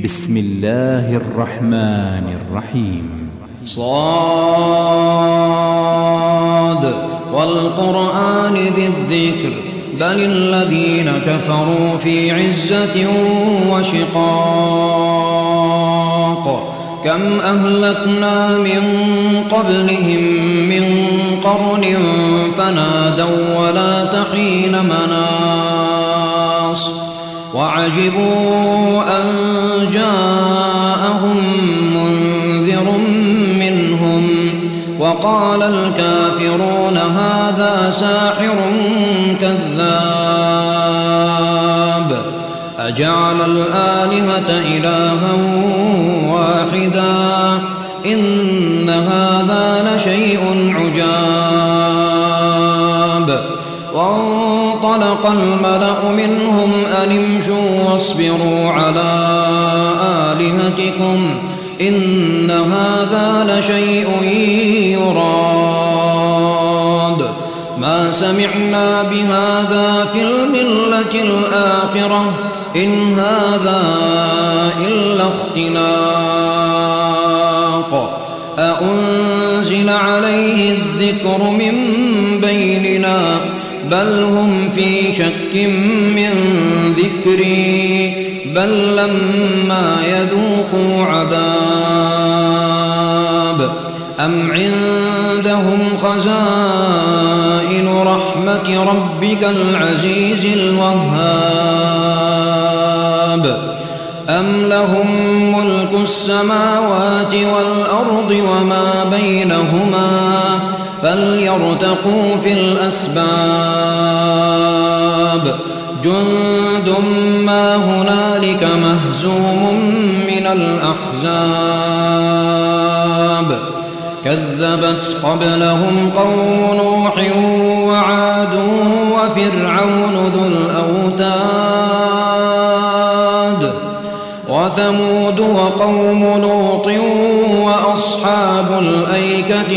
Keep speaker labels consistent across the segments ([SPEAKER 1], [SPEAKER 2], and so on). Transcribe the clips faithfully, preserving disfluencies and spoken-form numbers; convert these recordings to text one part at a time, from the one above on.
[SPEAKER 1] بسم الله الرحمن الرحيم.
[SPEAKER 2] صاد والقرآن ذي الذكر بل الذين كفروا في عزة وشقاق كم أهلكنا من قبلهم من قرن فنادوا ولا تحين مناص وعجبوا أن جاءهم منذر منهم وقال الكافرون هذا ساحر كذاب أجعل الآلهة إلها واحدا إن هذا لشيء عجاب وانطلق الملأ منهم أن امشوا واصبروا على آلهتكم إن هذا لشيء يراد ما سمعنا بهذا في الملة الآخرة إن هذا إلا اختلاق أأنزل عليه الذكر من بيننا بل هم في شك من ذكري بل لما يذوقوا عذاب أم عندهم خزائن رحمة ربك العزيز الوهاب أم لهم ملك السماوات والأرض وما بينهما فليرتقوا في الأسباب جند ما هنالك مهزوم من الأحزاب كذبت قبلهم قوم نوح وعاد وفرعون ذو الأوتاد وثمود وقوم لوط وأصحاب الأيكة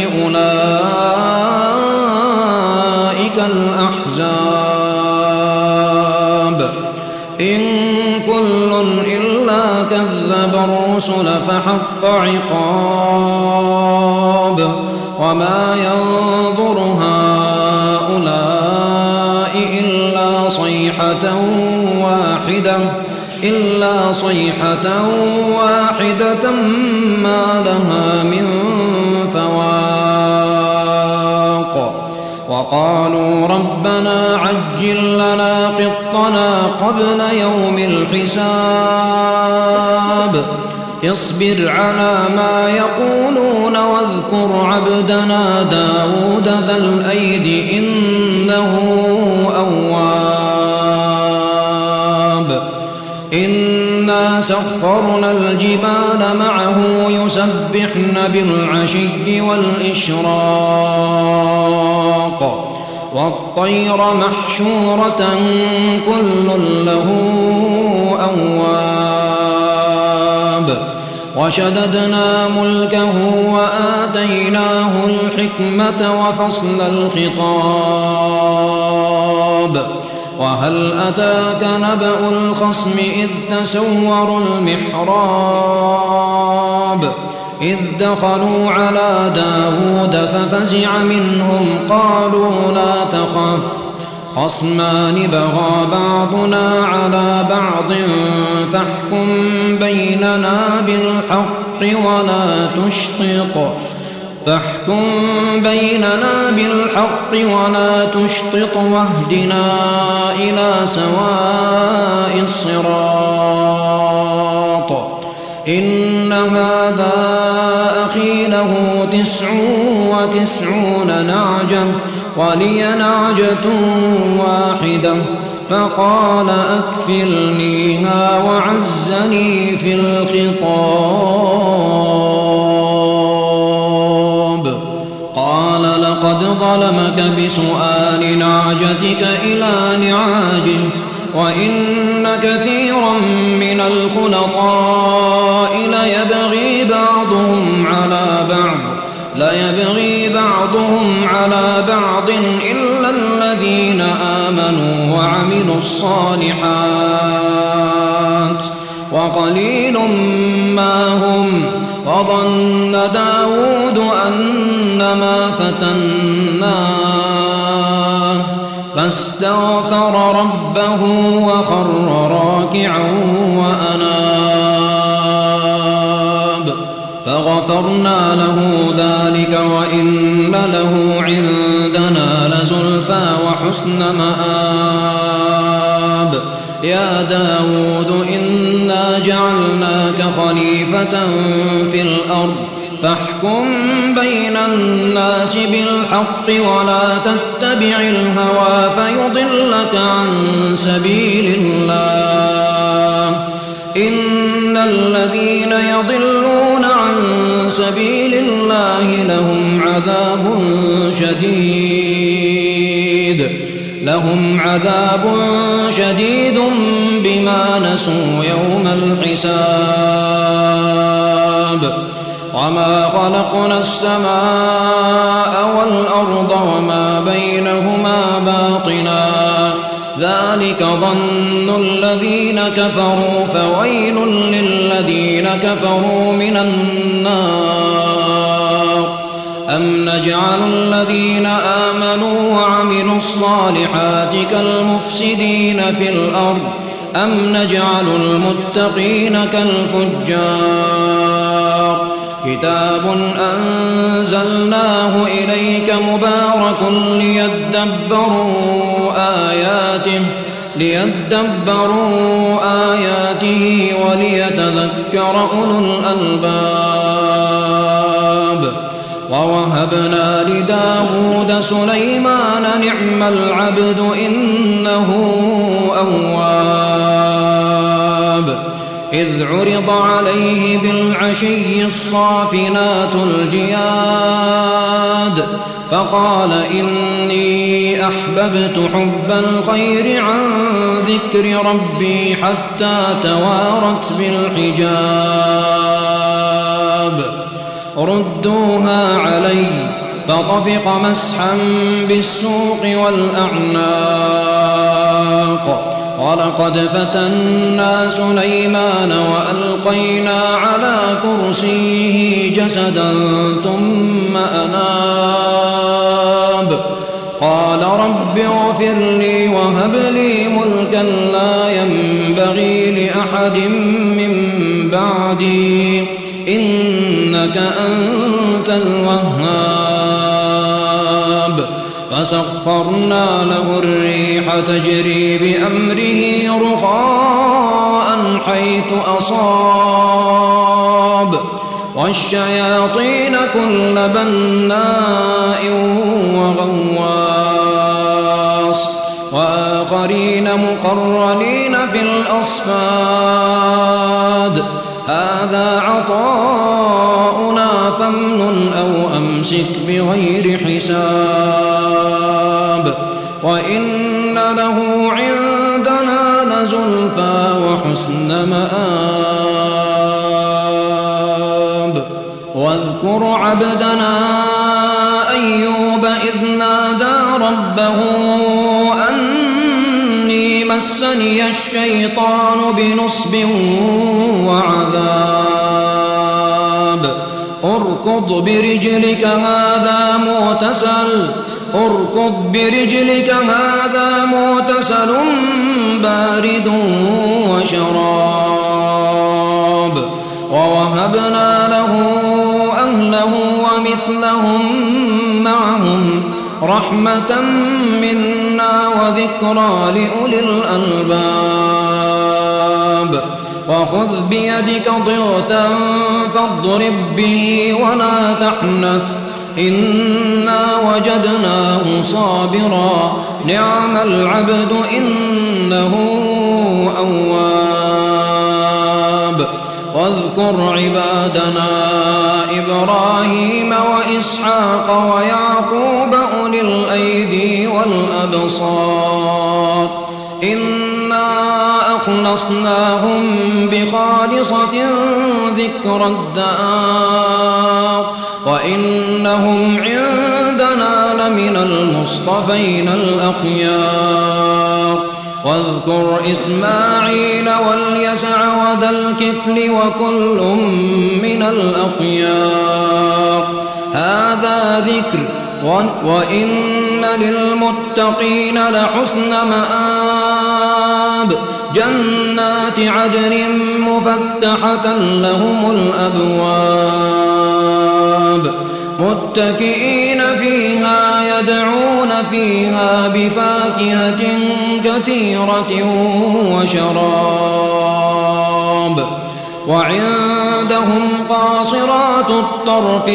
[SPEAKER 2] أولئك الأحزاب إن كل إلا كذب الرسل فحق عقاب وما ينظر هؤلاء إلا صيحة واحدة إلا صيحة واحدة ما لها من فواق وقالوا ربنا عجل لنا قطنا قبل يوم الحساب اصبر على ما يقولون واذكر عبدنا داود ذا الأيد إنه أواب إنا سخرنا الجبال معه يسبحن بالعشي والإشراق والطير محشورة كل له أواب وشددنا ملكه وآتيناه الحكمة وفصل الخطاب وهل أتاك نبأ الخصم إذ تسوروا المحراب إذ دخلوا على داود ففزع منهم قالوا لا تخف خصمان بغى بعضنا على بعض فاحكم بيننا بالحق ولا تشطط فاحكم بيننا بالحق ولا تشطط واهدنا إلى سواء الصراط إن هذا أخي له تسع وتسعون نعجة ولي نعجة واحدة فقال أكفلنيها وعزني في الخطاب قال لقد ظلمك بسؤال نعجتك إلى نعاجه وإن كثيرا من الخلطاء ليبغي بعضهم على بعض ليبغي بعضهم على بعض إلا الذين آمنوا وعملوا الصالحات وقليل ما هم. وظن داود أنما فتناه فاستغفر ربه وخر راكعا وأناب فغفرنا له ذلك وإن له عندنا لزلفى وحسن مآب. يا داود إنا جعلناك خليفة في الأرض فاحكم بين الناس بالحق ولا تتبع الهوى فيضلك عن سبيل الله. إن الذين يضلون عن سبيل الله لهم عذاب شديد لهم عذاب شديد بما نسوا يوم الحساب. وما خلقنا السماء والأرض وما بينهما باطلا ذلك ظن الذين كفروا فويل للذين كفروا من النار. أم نجعل الذين آمنوا وعملوا الصالحات كالمفسدين في الأرض أم نجعل المتقين كالفجار. كتاب أنزلناه إليك مبارك ليدبروا آياته ليدبروا آياته وليتذكر أولو الألباب. ووهبنا لداود سليمان نعم العبد إنه أواب. إذ عرض عليه بالعشي الصافنات الجياد فقال إني أحببت حب الخير عن ذكر ربي حتى توارت بالحجاب. ردوها علي فطفق مسحا بالسوق والأعناق. ولقد فتنا سليمان وألقينا على كرسيه جسدا ثم أناب. قال رب اغفر لي وهب لي ملكا لا ينبغي لأحد من بعدي إنك أنت الوهاب. فسخرنا له الريح تجري بأمره رخاء حيث أصاب والشياطين كل بناء وغواص وآخرين مقرنين في الأصفاد. هذا عطاؤنا فامنن أو أمسك بغير حساب. وإن له عندنا لزلفى وحسن مآب. واذكر عبدنا أيوب إذ نادى ربه أني مسني الشيطان بنصب وعذاب. اركض برجلك هذا مغتسل اركض برجلك هذا مغتسل بارد وشراب. ووهبنا له أهله ومثلهم معهم رحمة منا وذكرى لأولي الألباب. وخذ بيدك ضغثا فاضرب به ولا تحنث إنا وجدناه صابرا نعم العبد إنه أواب. واذكر عبادنا إبراهيم وإسحاق ويعقوب أولي الأيدي والأبصار إنا أخلصناهم بخالصة ذكر الدار وإنهم عندنا لمن المصطفين الأخيار. واذكر إسماعيل واليسع وذا الكفل وكل من الأخيار هذا ذكر وإن للمتقين لحسن مآب جنات عدن مفتحة لهم الأبواب متكئين فيها يدعون فيها بفاكهة كثيرة وشراب وعندهم قاصرات الطرف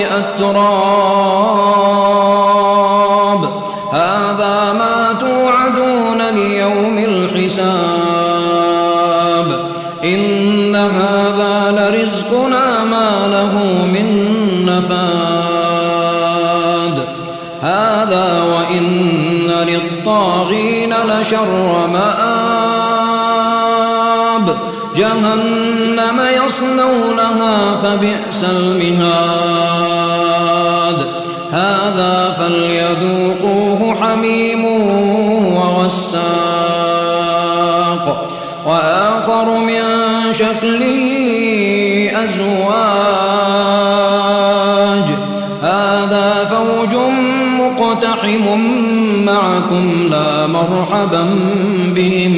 [SPEAKER 2] أتراب هذا ما توعدون ليوم الحساب إن هذا لرزقنا ما له من نفاد هذا وإن للطاغين لشر مآب جهنم يصلونها فبئس المهاد هذا فليذوقوه حميم وغساق وآخر من شكله أزواج هذا فوج مقتحم معكم لا مرحبا بهم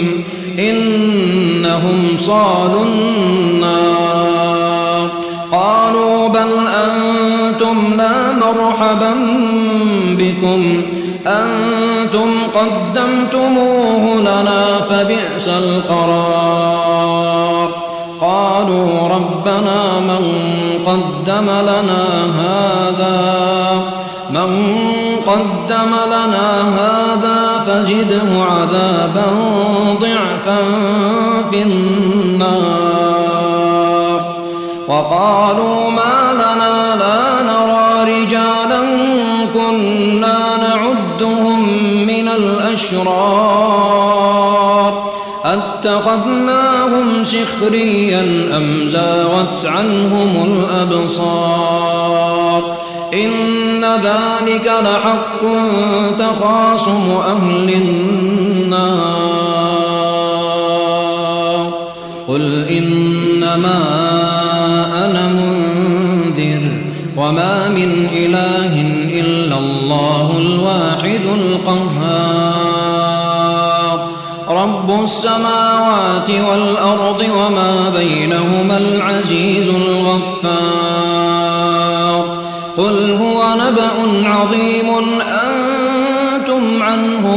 [SPEAKER 2] إنهم صالوا النار قالوا بل أنتم لا مرحبا بكم أنتم قدمتموه لنا فبئس القرار قالوا ربنا من قدم لنا هذا من قدم لنا هذا فزده عذابا ضعفا في النار وقالوا ما لنا لا نرى رجالا كنا نعدهم من الأشرار أتخذناهم سخريا أم زاغت عنهم الأبصار إن ذلك لحق تخاصم أهل النار قل إنما أنا منذر وما من إله إلا الله الواحد القهار رب السماوات والأرض وما بينهما العزيز الغفار قل هو نبأ عظيم أنتم عنه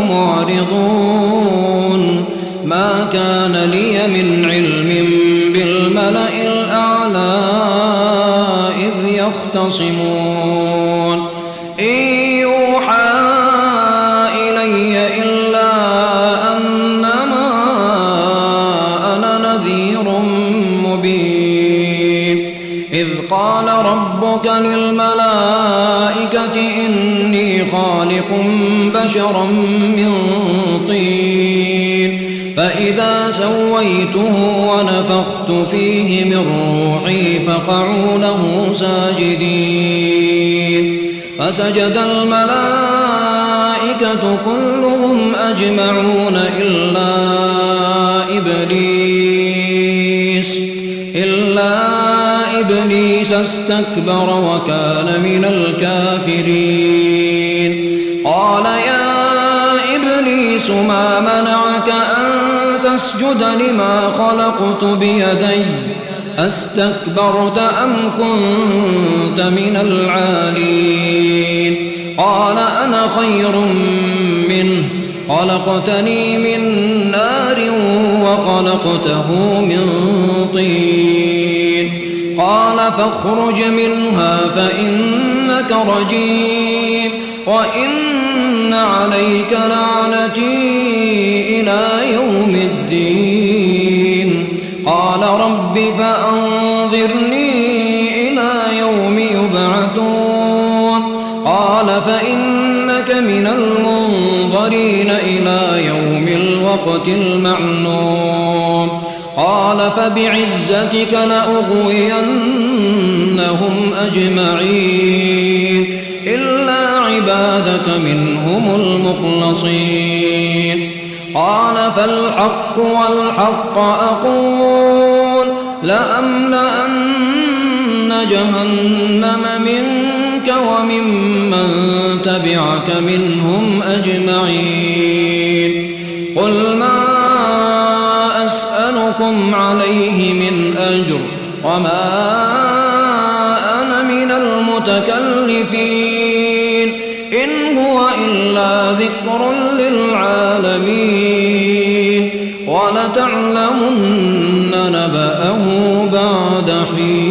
[SPEAKER 2] معرضون ما كان لي من علم بالملأ الأعلى إذ يختصمون إن يوحى إلي إلا أنما أنا نذير مبين إذ قال ربك للملائكة إني خالق بشرا من طين فإذا سويته ونفخت فيه من روحي فقعوا له ساجدين فسجد الملائكة كلهم أجمعون إلا إبليس إلا إبليس استكبر وكان من الكافرين قال يا إبليس ما منعك أن تسجد لما خلقت بيدي أستكبرت أم كنت من العالين قال أنا خير منه خلقتني من نار وخلقته من طين قال فاخرج منها فإنك رجيم وإن عليك لعنتي إلى يوم الدين قال رب فأنظرني إلى يوم يبعثون قال فإنك من المنظرين إلى يوم الوقت المعلوم قال فبعزتك لأغوينهم أجمعين إلا عبادك منهم المخلصين قال فالحق والحق أقول لأملأن جهنم منك وممن تبعك منهم أجمعين قل ما أسألكم عليه من أجر وما أنا من المتكلفين إن هو إلا ذكر للعالمين ولتعلمن نبأه بعد حين.